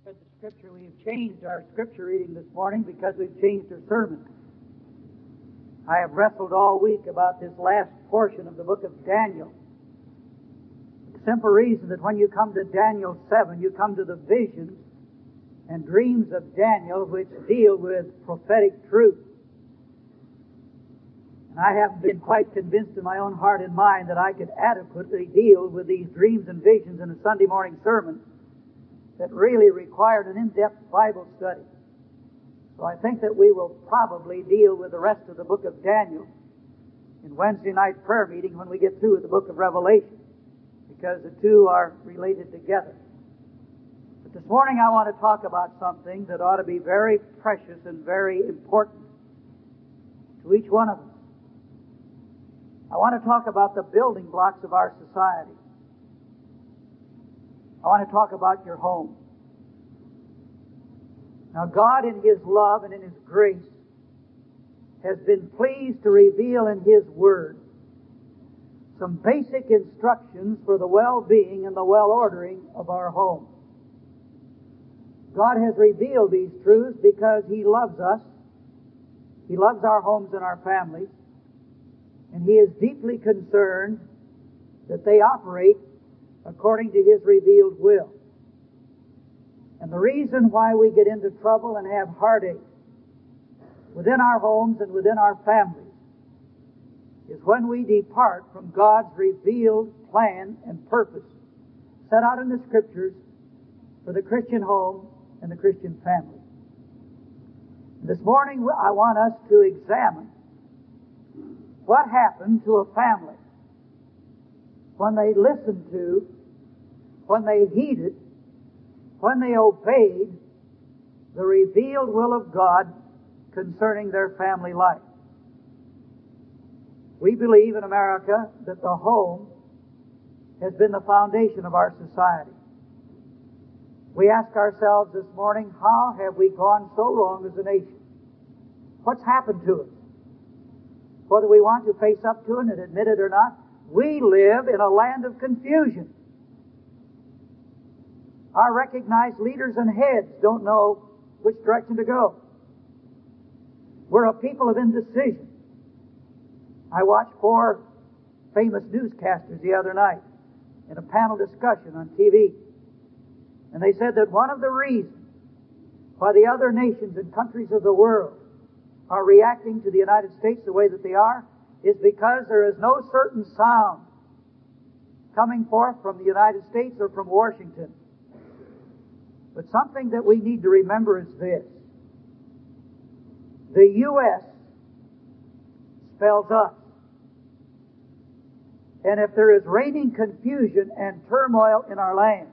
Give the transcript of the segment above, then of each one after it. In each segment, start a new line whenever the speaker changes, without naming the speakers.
read the scripture, we've changed our scripture reading this morning because we've changed our sermon. I have wrestled all week about this last portion of the book of Daniel. The simple reason that when you come to Daniel 7, you come to the visions and dreams of Daniel which deal with prophetic truth. And I haven't been quite convinced in my own heart and mind that I could adequately deal with these dreams and visions in a Sunday morning sermon that really required an in-depth Bible study. So I think that we will probably deal with the rest of the book of Daniel in Wednesday night prayer meeting when we get through with the book of Revelation, because the two are related together. But this morning I want to talk about something that ought to be very precious and very important to each one of us. I want to talk about the building blocks of our society. I want to talk about your home. Now, God in His love and in His grace has been pleased to reveal in His Word some basic instructions for the well-being and the well-ordering of our home. God has revealed these truths because He loves us. He loves our homes and our families. And He is deeply concerned that they operate according to His revealed will. And the reason why we get into trouble and have heartache within our homes and within our families is when we depart from God's revealed plan and purpose set out in the Scriptures for the Christian home and the Christian family. This morning I want us to examine what happened to a family when they listened to, when they heeded, when they obeyed the revealed will of God concerning their family life. We believe in America that the home has been the foundation of our society. We ask ourselves this morning, how have we gone so wrong as a nation? What's happened to us? Whether we want to face up to it and admit it or not, we live in a land of confusion. Our recognized leaders and heads don't know which direction to go. We're a people of indecision. I watched 4 famous newscasters the other night in a panel discussion on TV. And they said that one of the reasons why the other nations and countries of the world are reacting to the United States the way that they are is because there is no certain sound coming forth from the United States or from Washington. But something that we need to remember is this. The U.S. spells us. And if there is reigning confusion and turmoil in our land,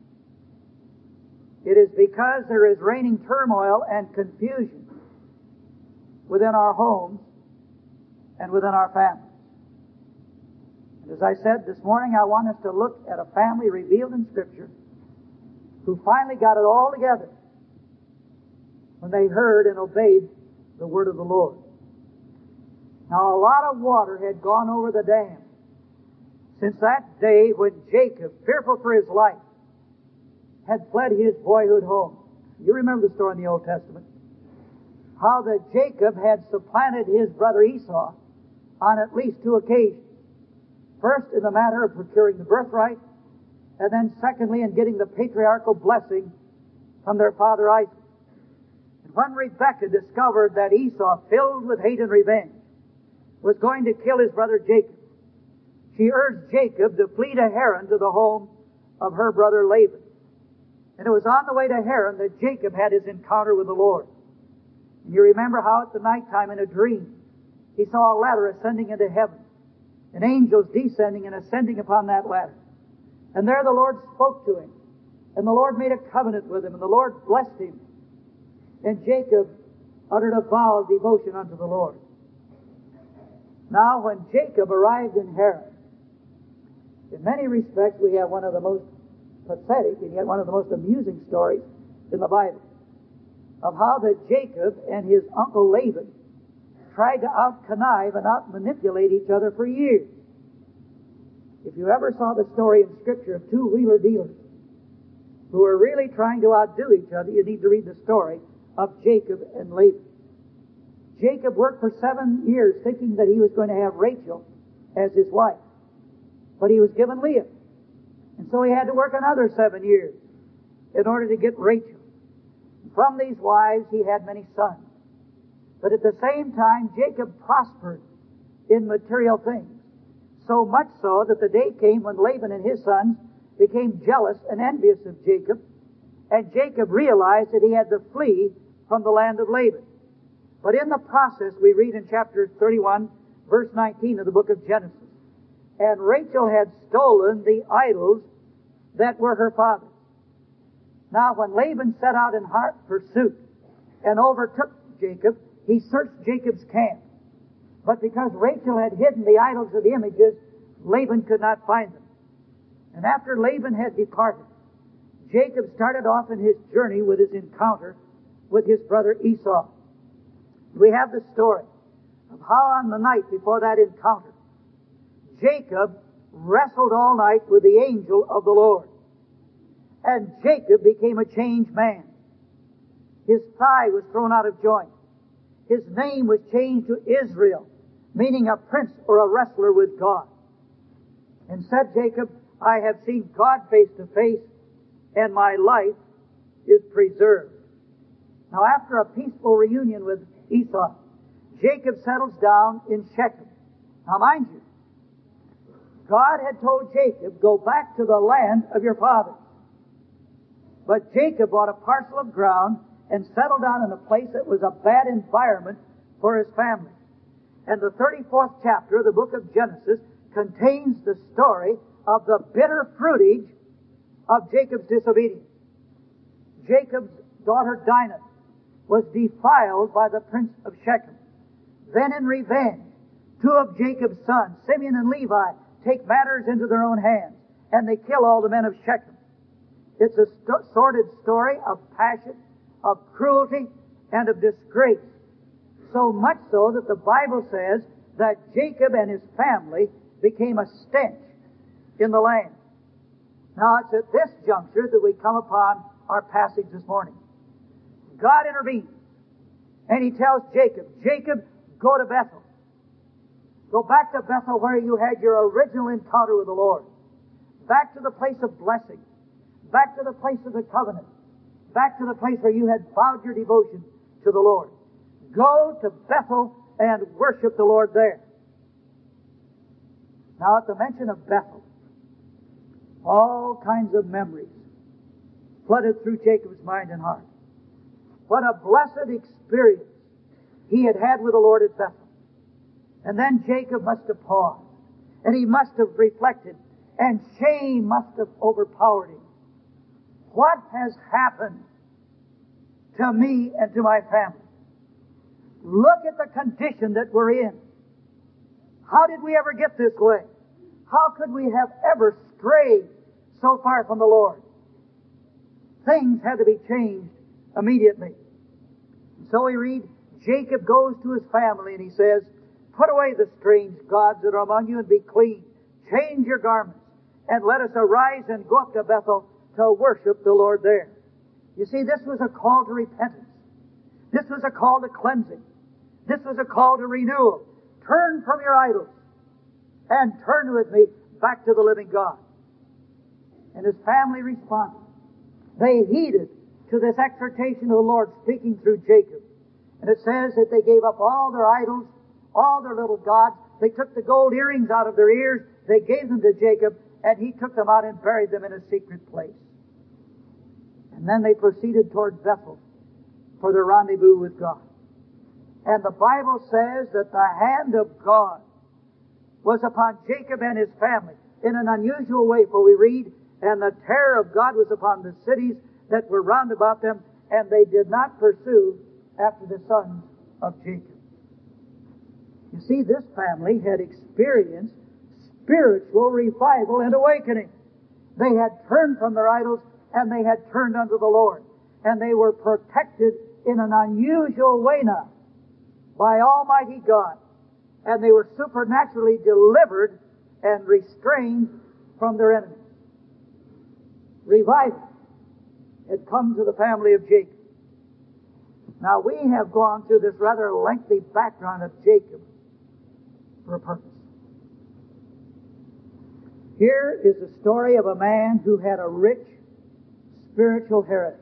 it is because there is reigning turmoil and confusion within our homes and within our families. And as I said this morning, I want us to look at a family revealed in Scripture who finally got it all together when they heard and obeyed the word of the Lord. Now, a lot of water had gone over the dam since that day when Jacob, fearful for his life, had fled his boyhood home. You remember the story in the Old Testament. How that Jacob had supplanted his brother Esau on at least 2 occasions. First, in the matter of procuring the birthright, and then secondly, in getting the patriarchal blessing from their father Isaac. And when Rebekah discovered that Esau, filled with hate and revenge, was going to kill his brother Jacob, she urged Jacob to flee to Haran to the home of her brother Laban. And it was on the way to Haran that Jacob had his encounter with the Lord. And you remember how at the nighttime in a dream, he saw a ladder ascending into heaven, and angels descending and ascending upon that ladder. And there the Lord spoke to him, and the Lord made a covenant with him, and the Lord blessed him. And Jacob uttered a vow of devotion unto the Lord. Now, when Jacob arrived in Haran, in many respects we have one of the most pathetic and yet one of the most amusing stories in the Bible of how that Jacob and his uncle Laban tried to out-connive and out-manipulate each other for years. If you ever saw the story in Scripture of 2 wheeler dealers who were really trying to outdo each other, you need to read the story of Jacob and Laban. Jacob worked for 7 years thinking that he was going to have Rachel as his wife. But he was given Leah. And so he had to work another 7 years in order to get Rachel. From these wives he had many sons. But at the same time, Jacob prospered in material things. So much so that the day came when Laban and his sons became jealous and envious of Jacob. And Jacob realized that he had to flee from the land of Laban. But in the process, we read in chapter 31, verse 19 of the book of Genesis, and Rachel had stolen the idols that were her father's. Now when Laban set out in hot pursuit and overtook Jacob, he searched Jacob's camp. But because Rachel had hidden the idols of the images, Laban could not find them. And after Laban had departed, Jacob started off in his journey with his encounter with his brother Esau. We have the story of how on the night before that encounter, Jacob wrestled all night with the angel of the Lord. And Jacob became a changed man. His thigh was thrown out of joint. His name was changed to Israel, meaning a prince or a wrestler with God. And said Jacob, I have seen God face to face, and my life is preserved. Now after a peaceful reunion with Esau, Jacob settles down in Shechem. Now mind you, God had told Jacob, go back to the land of your fathers. But Jacob bought a parcel of ground and settled down in a place that was a bad environment for his family. And the 34th chapter of the book of Genesis contains the story of the bitter fruitage of Jacob's disobedience. Jacob's daughter Dinah was defiled by the prince of Shechem. Then in revenge, 2 of Jacob's sons, Simeon and Levi, take matters into their own hands, and they kill all the men of Shechem. It's a sordid story of passion, of cruelty, and of disgrace. So much so that the Bible says that Jacob and his family became a stench in the land. Now it's at this juncture that we come upon our passage this morning. God intervenes, and he tells Jacob, Jacob, go to Bethel. Go back to Bethel where you had your original encounter with the Lord. Back to the place of blessing. Back to the place of the covenant. Back to the place where you had vowed your devotion to the Lord. Go to Bethel and worship the Lord there. Now at the mention of Bethel, all kinds of memories flooded through Jacob's mind and heart. What a blessed experience he had had with the Lord at Bethel. And then Jacob must have paused, and he must have reflected, and shame must have overpowered him. What has happened to me and to my family? Look at the condition that we're in. How did we ever get this way? How could we have ever strayed so far from the Lord? Things had to be changed immediately. So we read, Jacob goes to his family and he says, put away the strange gods that are among you and be clean. Change your garments and let us arise and go up to Bethel to worship the Lord there. You see, this was a call to repentance. This was a call to cleansing. This was a call to renewal. Turn from your idols and turn with me back to the living God. And his family responded. They heeded to this exhortation of the Lord speaking through Jacob. And it says that they gave up all their idols, all their little gods. They took the gold earrings out of their ears. They gave them to Jacob, and he took them out and buried them in a secret place. And then they proceeded toward Bethel for their rendezvous with God. And the Bible says that the hand of God was upon Jacob and his family in an unusual way, for we read, and the terror of God was upon the cities that were round about them, and they did not pursue after the sons of Jacob. You see, this family had experienced spiritual revival and awakening. They had turned from their idols and they had turned unto the Lord. And they were protected in an unusual way now by Almighty God. And they were supernaturally delivered and restrained from their enemies. Revival had come to the family of Jacob. Now, we have gone through this rather lengthy background of Jacob for a purpose. Here is the story of a man who had a rich spiritual heritage.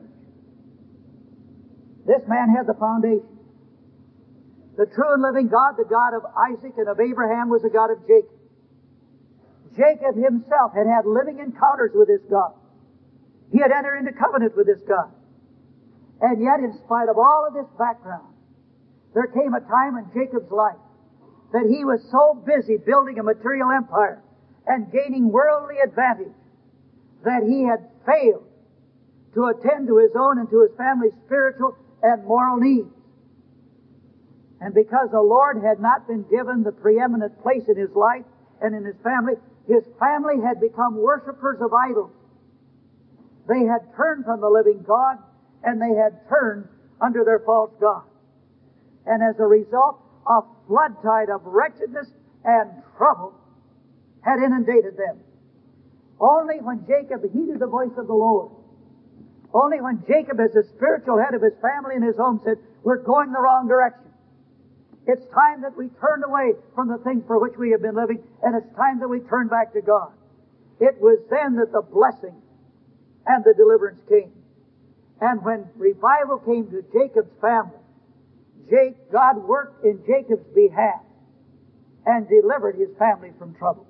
This man had the foundation. The true and living God, the God of Isaac and of Abraham, was the God of Jacob. Jacob himself had had living encounters with this God. He had entered into covenant with this God. And yet, in spite of all of this background, there came a time in Jacob's life that he was so busy building a material empire and gaining worldly advantage that he had failed to attend to his own and to his family's spiritual and moral needs. And because the Lord had not been given the preeminent place in his life and in his family had become worshippers of idols. They had turned from the living God, and they had turned under their false god. And as a result, a flood tide of wretchedness and trouble had inundated them. Only when Jacob heeded the voice of the Lord, only when Jacob, as the spiritual head of his family and his home, said, "We're going the wrong direction. It's time that we turn away from the things for which we have been living, and it's time that we turn back to God." It was then that the blessing and the deliverance came. And when revival came to Jacob's family, God worked in Jacob's behalf and delivered his family from trouble.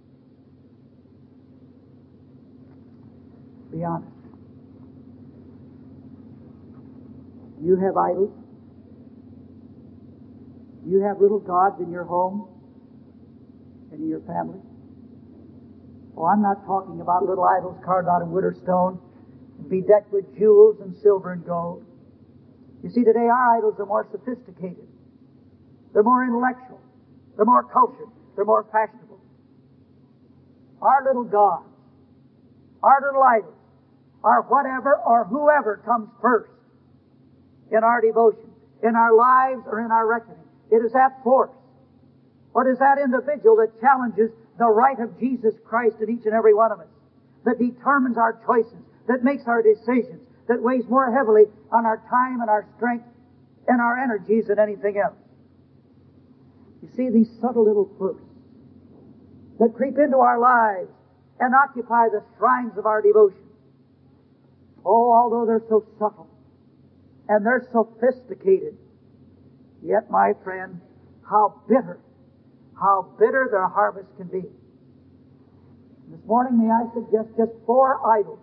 Be honest. You have idols. You have little gods in your home and in your family. Oh, I'm not talking about little idols carved out of wood or stone, bedecked with jewels and silver and gold. You see, today our idols are more sophisticated. They're more intellectual. They're more cultured. They're more fashionable. Our little gods, our little idols, are whatever or whoever comes first in our devotion, in our lives, or in our reckoning. It is that force, or it is that individual that challenges the right of Jesus Christ in each and every one of us, that determines our choices, that makes our decisions, that weighs more heavily on our time and our strength and our energies than anything else. You see, these subtle little fruits that creep into our lives and occupy the shrines of our devotion. Oh, although they're so subtle and they're sophisticated, yet, my friend, how bitter their harvest can be. This morning, may I suggest just four idols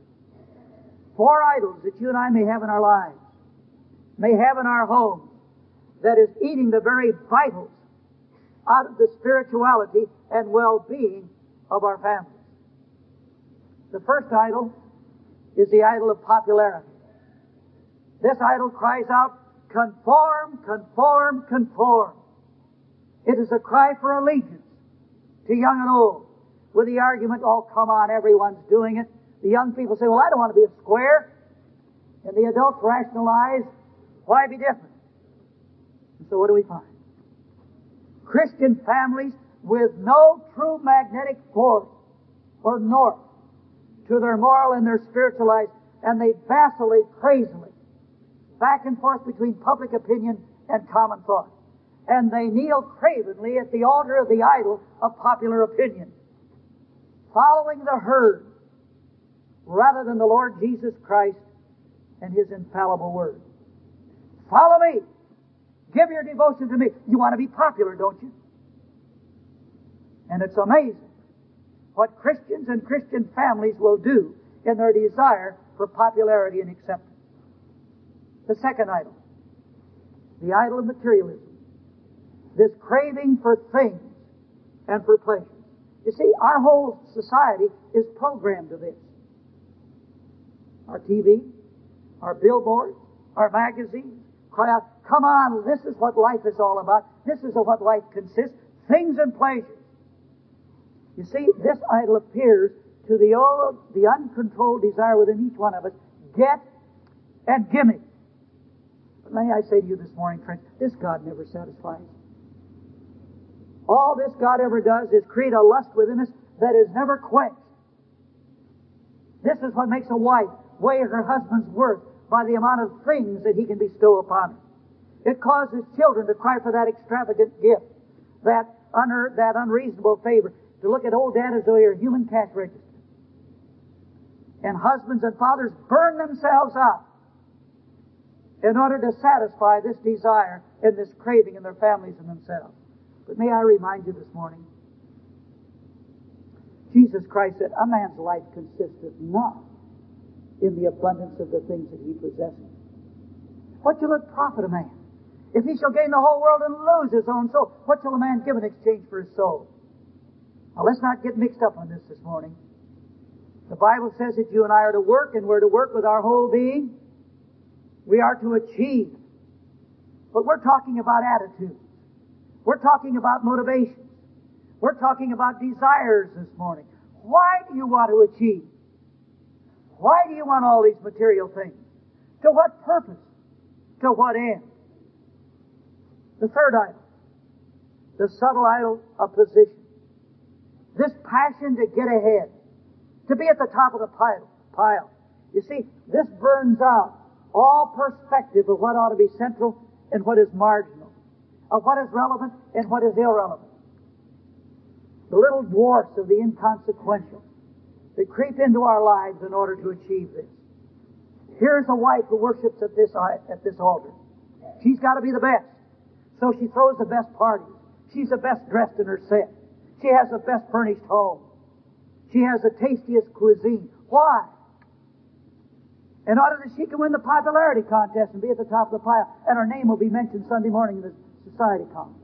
that you and I may have in our lives, may have in our homes, that is eating the very vitals out of the spirituality and well-being of our families. The first idol is the idol of popularity. This idol cries out, "Conform, conform, conform." It is a cry for allegiance to young and old, with the argument, "Oh, come on, everyone's doing it." The young people say, "Well, I don't want to be a square." And the adults rationalize, "Why be different?" And so what do we find? Christian families with no true magnetic force or north to their moral and their spiritual life, and they vacillate crazily back and forth between public opinion and common thought. And they kneel cravenly at the altar of the idol of popular opinion, following the herd rather than the Lord Jesus Christ and His infallible Word. Follow me. Give your devotion to me. You want to be popular, don't you? And it's amazing what Christians and Christian families will do in their desire for popularity and acceptance. The second idol, the idol of materialism. This craving for things and for pleasure. You see, our whole society is programmed to this. Our TV, our billboards, our magazines cry out, "Come on, this is what life is all about. This is what life consists. Things and pleasures." You see, this idol appears to the uncontrolled desire within each one of us, get and gimme. But may I say to you this morning, friends, this God never satisfies. All this God ever does is create a lust within us that is never quenched. This is what makes a wife weigh her husband's worth by the amount of things that he can bestow upon her. It causes children to cry for that extravagant gift, that unreasonable favor, to look at old dad as though you're a human cash register. And husbands and fathers burn themselves out in order to satisfy this desire and this craving in their families and themselves. But may I remind you this morning, Jesus Christ said, a man's life consisteth not in the abundance of the things that he possesses. What shall it profit a man if he shall gain the whole world and lose his own soul? What shall a man give in exchange for his soul? Now let's not get mixed up on this morning. The Bible says that you and I are to work, and we're to work with our whole being. We are to achieve. But we're talking about attitudes. We're talking about motivations. We're talking about desires this morning. Why do you want to achieve? Why do you want all these material things? To what purpose? To what end? The third idol. The subtle idol of position. This passion to get ahead. To be at the top of the pile. You see, this burns out all perspective of what ought to be central and what is marginal, of what is relevant and what is irrelevant. The little dwarfs of the inconsequential that creep into our lives in order to achieve this. Here's a wife who worships at this altar. She's got to be the best. So she throws the best parties. She's the best dressed in her set. She has the best furnished home. She has the tastiest cuisine. Why? In order that she can win the popularity contest and be at the top of the pile, and her name will be mentioned Sunday morning in the society column.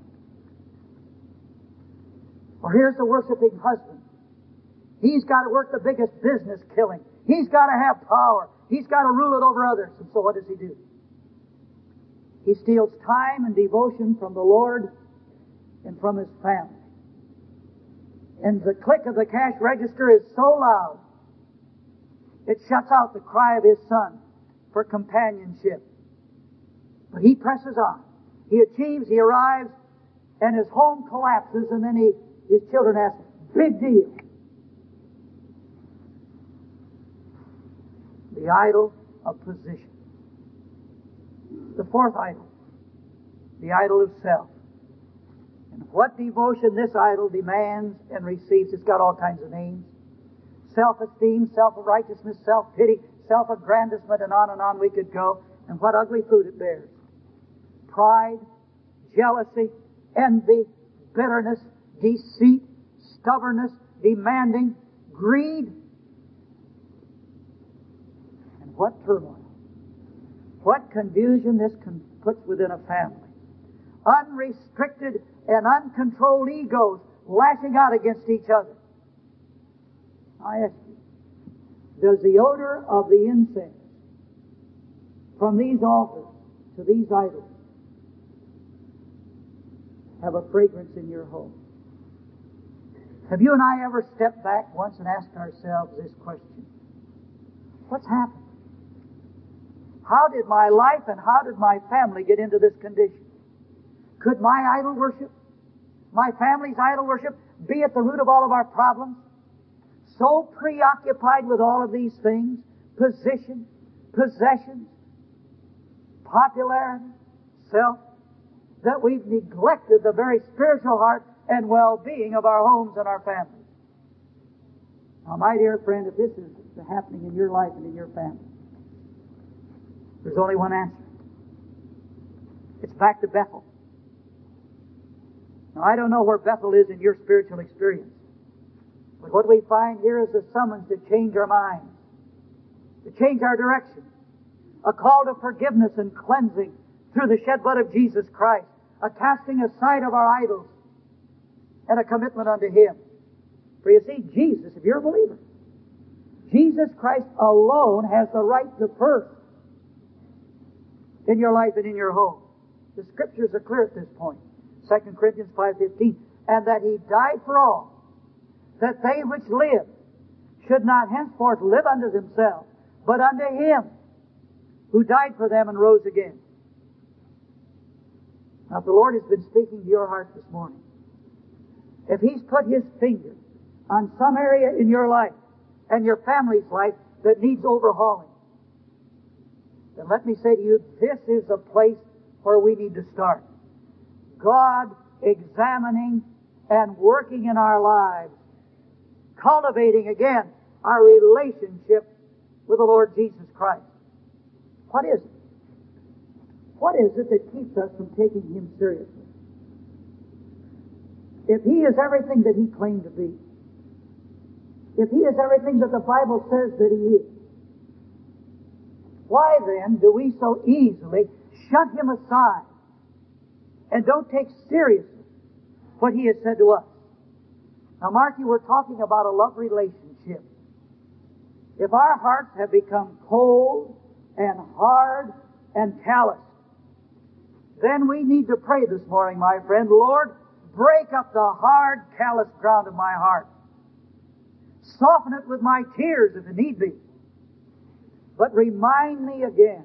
Or here's the worshiping husband. He's got to work the biggest business killing. He's got to have power. He's got to rule it over others. And so what does he do? He steals time and devotion from the Lord and from his family. And the click of the cash register is so loud, it shuts out the cry of his son for companionship. But he presses on. He achieves, he arrives, and his home collapses, and then his children ask, big deal. The idol of position. The fourth idol, the idol of self. And what devotion this idol demands and receives, it's got all kinds of names. Self-esteem, self-righteousness, self-pity, self-aggrandizement, and on we could go. And what ugly fruit it bears. Pride, jealousy, envy, bitterness, deceit, stubbornness, demanding, greed. And what turmoil. What confusion this puts within a family. Unrestricted and uncontrolled egos lashing out against each other. I ask you, does the odor of the incense from these altars to these idols have a fragrance in your home? Have you and I ever stepped back once and asked ourselves this question? What's happened? How did my life and how did my family get into this condition? Could my idol worship, my family's idol worship, be at the root of all of our problems? So preoccupied with all of these things, position, possessions, popularity, self, that we've neglected the very spiritual heart and well-being of our homes and our families. Now, my dear friend, if this is happening in your life and in your family, there's only one answer. It's back to Bethel. Now, I don't know where Bethel is in your spiritual experience. But what we find here is a summons to change our minds, to change our direction, a call to forgiveness and cleansing through the shed blood of Jesus Christ, a casting aside of our idols, and a commitment unto Him. For you see, Jesus, if you're a believer, Jesus Christ alone has the right to first in your life and in your home. The Scriptures are clear at this point. 2 Corinthians 5:15, and that He died for all, that they which live should not henceforth live unto themselves, but unto Him who died for them and rose again. Now, if the Lord has been speaking to your heart this morning, if He's put His finger on some area in your life and your family's life that needs overhauling, then let me say to you, this is a place where we need to start. God examining and working in our lives, cultivating again our relationship with the Lord Jesus Christ. What is it? What is it that keeps us from taking Him seriously? If He is everything that He claimed to be, if He is everything that the Bible says that He is, why then do we so easily shut Him aside and don't take seriously what He has said to us? Now, mark you, we're talking about a love relationship. If our hearts have become cold and hard and calloused, then we need to pray this morning, my friend, Lord, break up the hard, callous ground of my heart. Soften it with my tears if it need be. But remind me again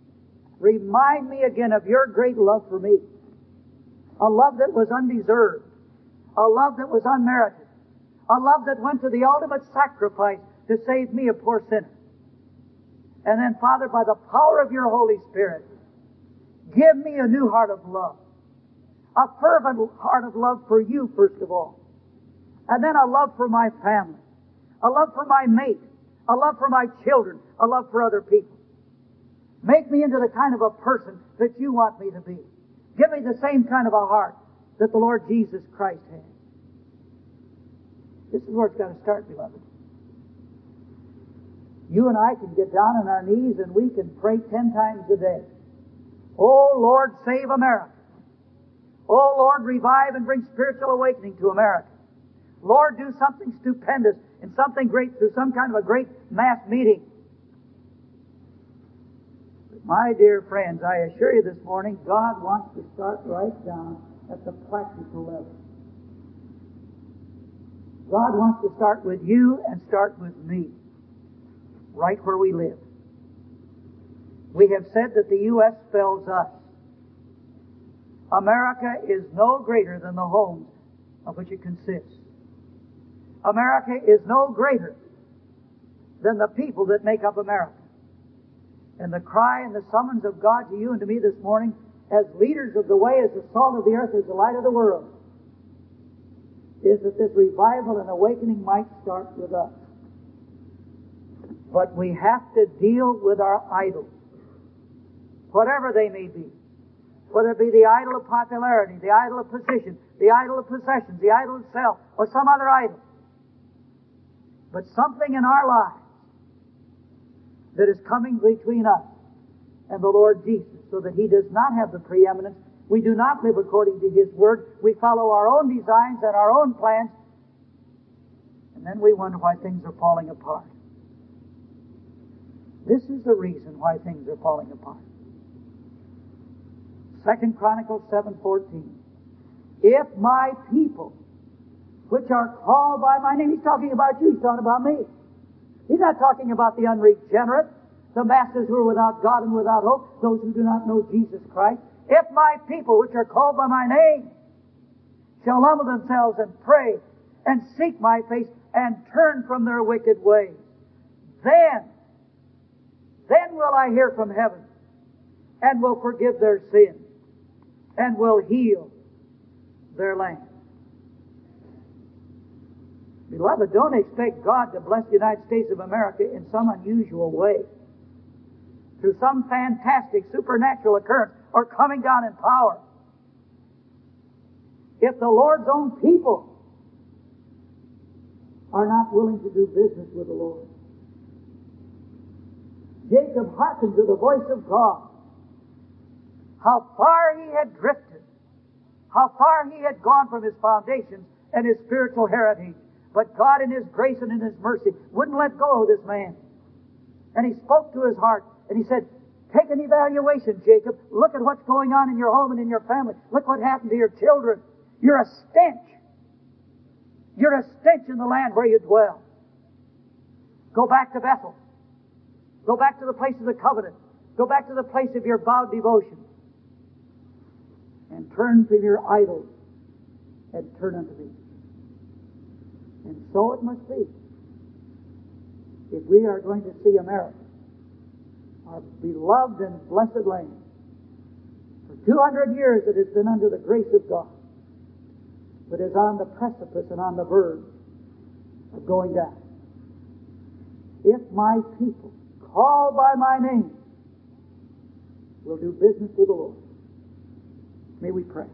of your great love for me. A love that was undeserved. A love that was unmerited. A love that went to the ultimate sacrifice to save me, a poor sinner. And then, Father, by the power of your Holy Spirit, give me a new heart of love. A fervent heart of love for you, first of all. And then a love for my family. A love for my mate. A love for my children. A love for other people. Make me into the kind of a person that you want me to be. Give me the same kind of a heart that the Lord Jesus Christ had. This is where it's got to start, beloved. You and I can get down on our knees and we can pray 10 times a day. Oh, Lord, save America. Oh, Lord, revive and bring spiritual awakening to America. Lord, do something stupendous and something great through some kind of a great mass meeting. But my dear friends, I assure you this morning, God wants to start right down at the practical level. God wants to start with you and start with me, right where we live. We have said that the U.S. spells us. America is no greater than the homes of which it consists. America is no greater than the people that make up America. And the cry and the summons of God to you and to me this morning, as leaders of the way, as the salt of the earth, as the light of the world, is that this revival and awakening might start with us. But we have to deal with our idols, whatever they may be. Whether it be the idol of popularity, the idol of position, the idol of possessions, the idol of self, or some other idol. But something in our lives that is coming between us and the Lord Jesus, so that He does not have the preeminence. We do not live according to His Word. We follow our own designs and our own plans. And then we wonder why things are falling apart. This is the reason why things are falling apart. 2 Chronicles 7:14. If my people, which are called by my name, He's talking about you, He's talking about me. He's not talking about the unregenerate, the masses who are without God and without hope, those who do not know Jesus Christ. If my people, which are called by my name, shall humble themselves and pray and seek my face and turn from their wicked ways, then will I hear from heaven and will forgive their sins and will heal their land. Beloved, don't expect God to bless the United States of America in some unusual way, through some fantastic supernatural occurrence or coming down in power. If the Lord's own people are not willing to do business with the Lord. Jacob hearkened to the voice of God. How far he had drifted. How far he had gone from his foundations and his spiritual heritage. But God in His grace and in His mercy wouldn't let go of this man. And He spoke to his heart and He said, take an evaluation, Jacob. Look at what's going on in your home and in your family. Look what happened to your children. You're a stench. You're a stench in the land where you dwell. Go back to Bethel. Go back to the place of the covenant. Go back to the place of your vowed devotion. And turn from your idols and turn unto me. And so it must be. If we are going to see America our beloved and blessed land. For 200 years it has been under the grace of God, but is on the precipice and on the verge of going down. If my people, called by my name, will do business with the Lord. May we pray.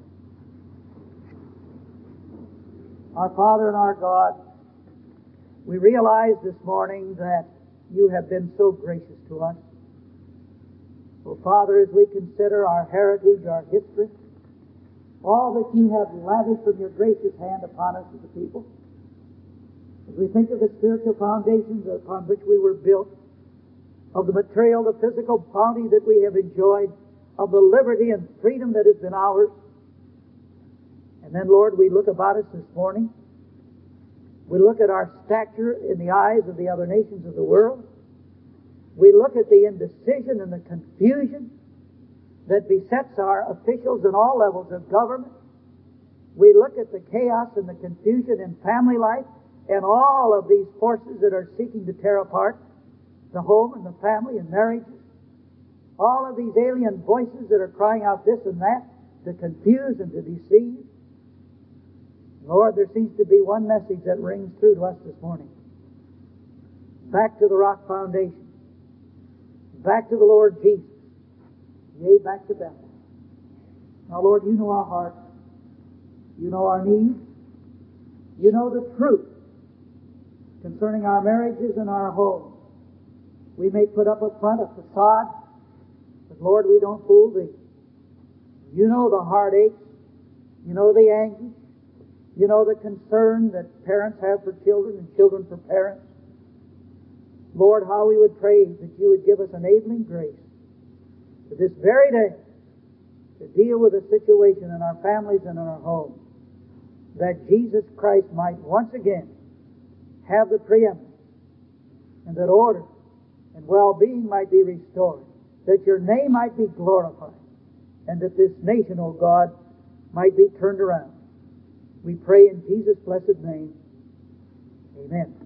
Our Father and our God, we realize this morning that you have been so gracious to us. Oh, Father, as we consider our heritage, our history, all that you have lavished from your gracious hand upon us as a people, as we think of the spiritual foundations upon which we were built, of the material, the physical bounty that we have enjoyed, of the liberty and freedom that has been ours, and then, Lord, we look about us this morning. We look at our stature in the eyes of the other nations of the world. We look at the indecision and the confusion that besets our officials in all levels of government. We look at the chaos and the confusion in family life and all of these forces that are seeking to tear apart the home and the family and marriages. All of these alien voices that are crying out this and that to confuse and to deceive. Lord, there seems to be one message that rings true to us this morning. Back to the rock foundation. Back to the Lord Jesus. Yea, back to Bethel. Now, Lord, you know our hearts. You know our needs. You know the truth concerning our marriages and our homes. We may put up a front, a facade, but Lord, we don't fool Thee. You know the heartaches. You know the anguish. You know the concern that parents have for children and children for parents. Lord, how we would pray that you would give us enabling grace to this very day to deal with a situation in our families and in our homes, that Jesus Christ might once again have the preeminence, and that order and well-being might be restored, that your name might be glorified, and that this nation, O God, might be turned around. We pray in Jesus' blessed name. Amen.